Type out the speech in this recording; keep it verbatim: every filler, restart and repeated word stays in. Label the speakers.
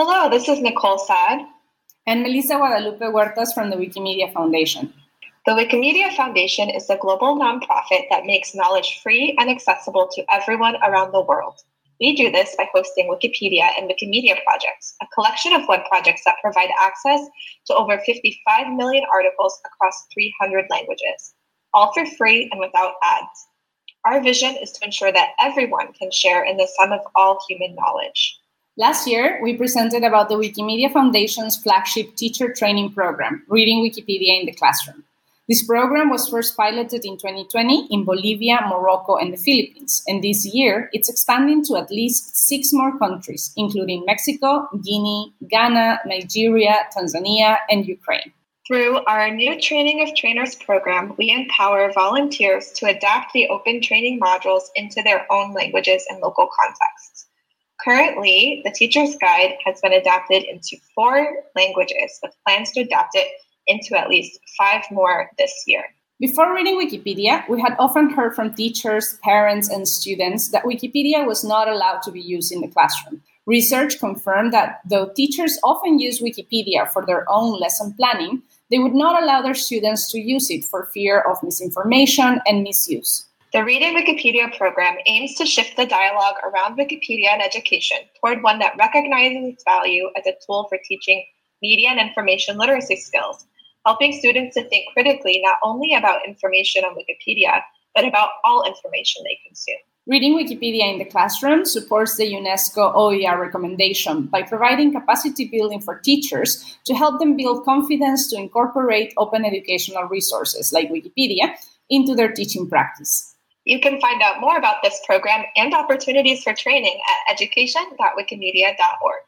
Speaker 1: Hello, this is Nicole Saad.
Speaker 2: And Melissa Guadalupe Huertas from the Wikimedia Foundation.
Speaker 1: The Wikimedia Foundation is a global nonprofit that makes knowledge free and accessible to everyone around the world. We do this by hosting Wikipedia and Wikimedia Projects, a collection of web projects that provide access to over fifty-five million articles across three hundred languages, all for free and without ads. Our vision is to ensure that everyone can share in the sum of all human knowledge.
Speaker 2: Last year, we presented about the Wikimedia Foundation's flagship teacher training program, Reading Wikipedia in the Classroom. This program was first piloted in twenty twenty in Bolivia, Morocco, and the Philippines, and this year it's expanding to at least six more countries, including Mexico, Guinea, Ghana, Nigeria, Tanzania, and Ukraine.
Speaker 1: Through our new Training of Trainers program, we empower volunteers to adapt the open training modules into their own languages and local contexts. Currently, the Teacher's Guide has been adapted into four languages, with plans to adapt it into at least five more this year.
Speaker 2: Before reading Wikipedia, we had often heard from teachers, parents, and students that Wikipedia was not allowed to be used in the classroom. Research confirmed that though teachers often use Wikipedia for their own lesson planning, they would not allow their students to use it for fear of misinformation and misuse.
Speaker 1: The Reading Wikipedia program aims to shift the dialogue around Wikipedia and education toward one that recognizes its value as a tool for teaching media and information literacy skills, helping students to think critically not only about information on Wikipedia, but about all information they consume.
Speaker 2: Reading Wikipedia in the Classroom supports the UNESCO O E R recommendation by providing capacity building for teachers to help them build confidence to incorporate open educational resources like Wikipedia into their teaching practice.
Speaker 1: You can find out more about this program and opportunities for training at education dot wikimedia dot org.